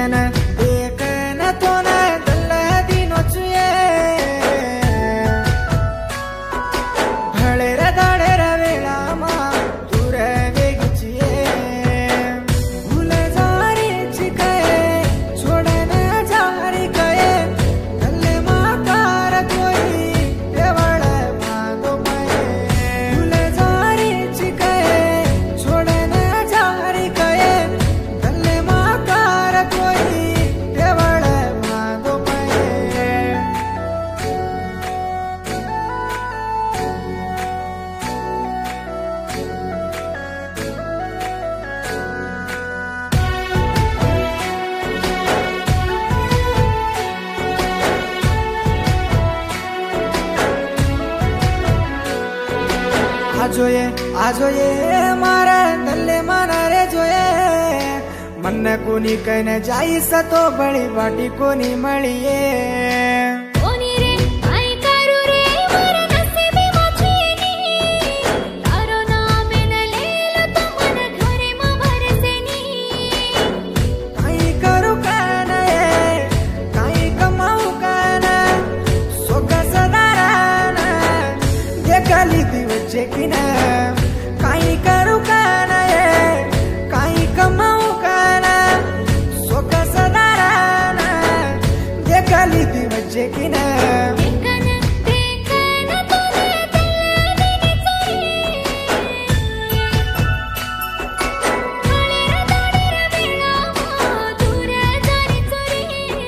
देखन देखन तो न दल दिनो चुए भले रे दाड़े रे वेला मा दूर वेग चिए भूल जारी चिके छोड़े न जारी कए दल्ले मा कार कोई देवड़ मांगो मए भूल जारी चिके छोड़े न जारी कए दल्ले मा कार कोई देवड़ मांगो मए आजोये मारे दल्ले माना रे जोये मन कोनी कहने जाई सतो बड़ी बाटी कोनी मळिए कोनी रे आई करू रे मारे नसीबी मछीनी तारो नाम न लेलो तो मन घरे म भरसेनी काई करू कहने काई कमाऊ कहने सोग सदारन देखली दिवचे किने काई करू कहने काई कमाऊ कहने सोग सदारन देखली दिवचे किने देखन देखन तो ने दल्ले चोरी भले रे दाड़े रे वेला मा दूर जारी चोरी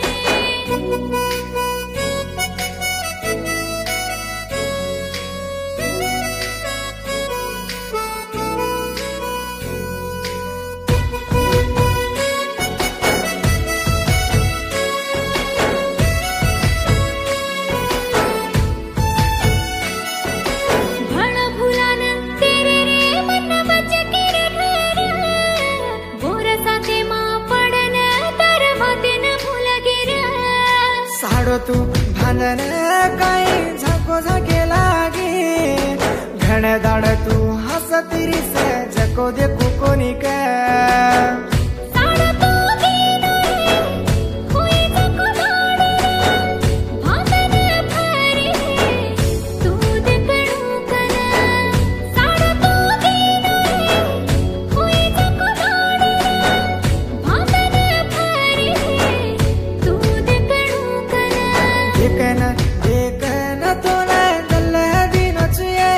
भण भूलान तेरे रे मन बच के रे घर बोर साथे मा पड़न तर माते न भूल गिर साडो तू भांगन काई झाको झाके लागी घण दाड़ तू हसतिरी से जको देखो कोनी के साड़ा तो दीनो रे कोई जको दाड़ रे भांगन भरी तू देखणू कन साड़ा तो दीनो रे कोई जको दाड़ रे भांगन भरी तू देखणू कन देखन देखन तो न दल दिनो चुए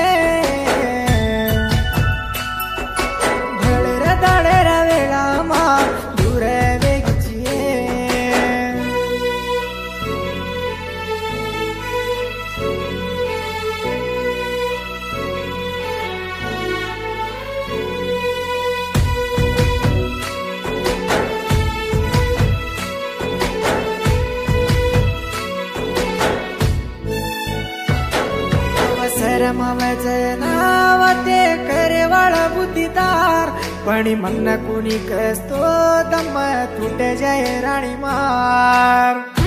भले रे दाड़े रे वेला मा दूर वेग चिए अवसरम वचनावते करे वाला बुद्धिदार पणी मन कुणी कस्तो दम तुटे जाए राणी मार